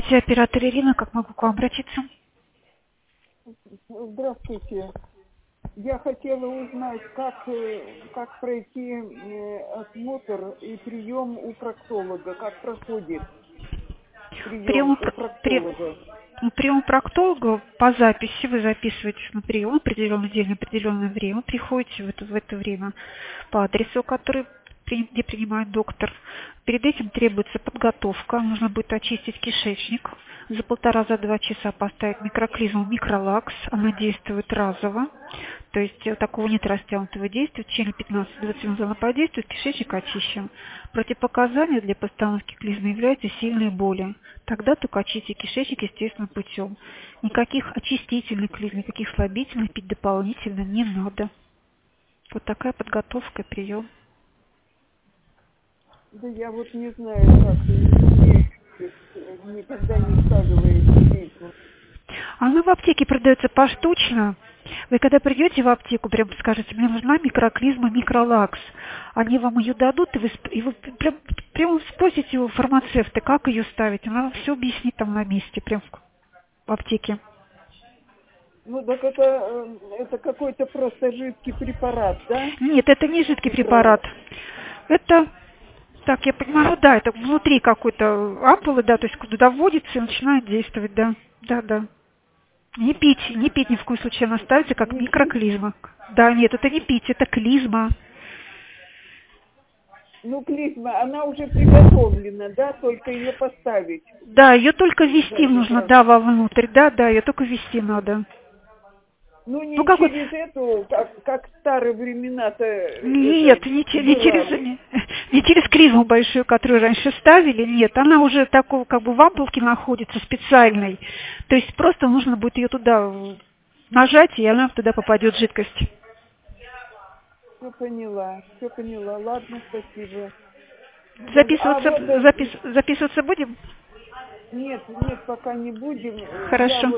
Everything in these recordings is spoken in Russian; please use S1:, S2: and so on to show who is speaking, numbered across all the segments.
S1: Здравствуйте, оператор Ирина, как могу к вам обратиться?
S2: Здравствуйте. Я хотела узнать, как пройти осмотр и прием у проктолога, как проходит прием у проктолога.
S1: Прием у проктолога по записи, вы записываетесь на прием, определенный день, определенное время, приходите в это время по адресу, где принимает доктор. Перед этим требуется подготовка, нужно будет очистить кишечник, за 1,5-2 часа поставить микроклизму микролакс, она действует разово, то есть такого нет растянутого действия, в течение 15-20 минут она подействует, кишечник очищен. Противопоказанием для постановки клизмы являются сильные боли. Тогда только очистите кишечник естественным путем. Никаких очистительных клизм, никаких слабительных пить дополнительно не надо. Вот такая подготовка и прием.
S2: Да я вот не знаю, как, никогда не ставила клизму.
S1: Она в аптеке продается поштучно. Вы когда придете в аптеку, прям скажете, мне нужна микроклизма микролакс. Они вам ее дадут, и вы прям спросите у фармацевта, как ее ставить. Она вам все объяснит там на месте, прям в аптеке.
S2: Ну так это какой-то просто жидкий препарат, да?
S1: Нет, это не жидкий препарат. Это, так, я понимаю, ну да, это внутри какой-то ампулы, да, то есть куда вводится и начинает действовать, да. Да. Не пить ни в коем случае, она ставится как микроклизма. Да, нет, это не пить, это клизма.
S2: Ну, клизма, она уже приготовлена, да, только ее поставить.
S1: Да, ее только ввести нужно, да, вовнутрь, да, ее только ввести надо.
S2: Ну, не через эту, как в старые времена-то...
S1: Нет, не через клизму большую, которую раньше ставили, нет, она уже такого, как бы в ампулке находится, специальной. То есть просто нужно будет ее туда нажать, и она туда попадет жидкость.
S2: Все поняла. Ладно, спасибо.
S1: Записываться будем?
S2: Нет, пока не будем.
S1: Хорошо.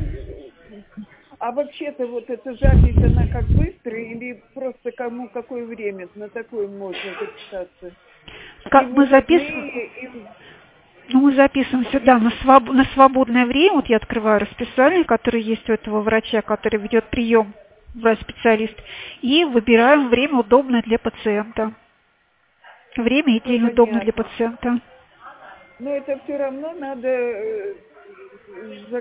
S2: А вообще-то вот эта запись, она как быстрая или просто кому какое время на такое можно записаться?
S1: Как мы записываем? Ну, мы записываем сюда на свободное время. Вот я открываю расписание, которое есть у этого врача, который ведет прием, врач-специалист, и выбираем время, удобное для пациента. Время и день удобно для пациента.
S2: Но это все равно надо за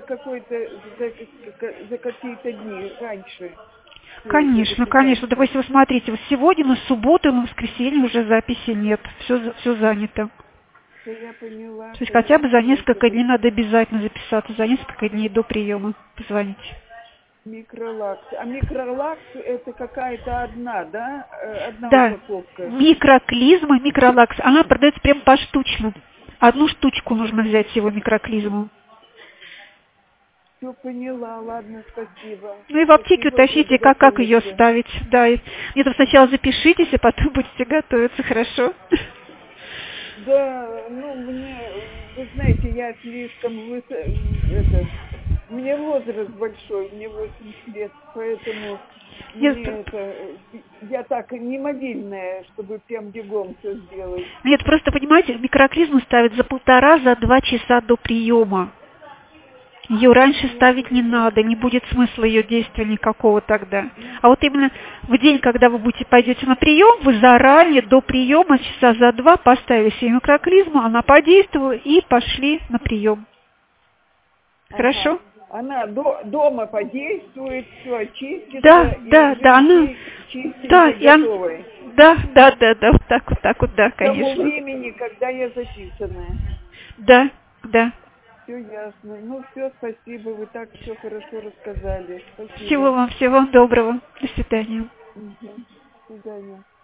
S2: какие-то дни раньше.
S1: Конечно. Допустим, вы смотрите, вот сегодня на субботу и на воскресенье уже записи нет. Все занято.
S2: Я поняла.
S1: То есть хотя бы за несколько дней надо обязательно записаться, за несколько дней до приема позвонить.
S2: Микролакс. А микролакс это какая-то одна, да? Одна упаковка.
S1: Микроклизма, микролакс, она продается прям поштучно. Одну штучку нужно взять всего микроклизму.
S2: Все поняла, ладно, спасибо.
S1: Ну и в аптеке уточните, как ее ставить. Да, мне там сначала запишитесь, а потом будете готовиться, хорошо?
S2: Да, вы знаете, я слишком мне возраст большой, мне 80 лет, поэтому я так не мобильная, чтобы прям бегом все сделать.
S1: Нет, просто понимаете, микроклизму ставят за 1,5-2 часа до приема. Ее раньше ставить не надо, не будет смысла ее действия никакого тогда. А вот именно в день, когда вы пойдете на прием, вы заранее до приема часа за 2 поставили себе микроклизму, она подействовала и пошли на прием. Хорошо?
S2: Она дома подействует, все очистится,
S1: она
S2: готовой.
S1: Да, вот так вот, да, конечно.
S2: К тому времени, когда я записанная.
S1: Да.
S2: Все ясно. Ну, все, спасибо, вы так все хорошо рассказали. Спасибо.
S1: Всего вам доброго. До свидания.
S2: До свидания.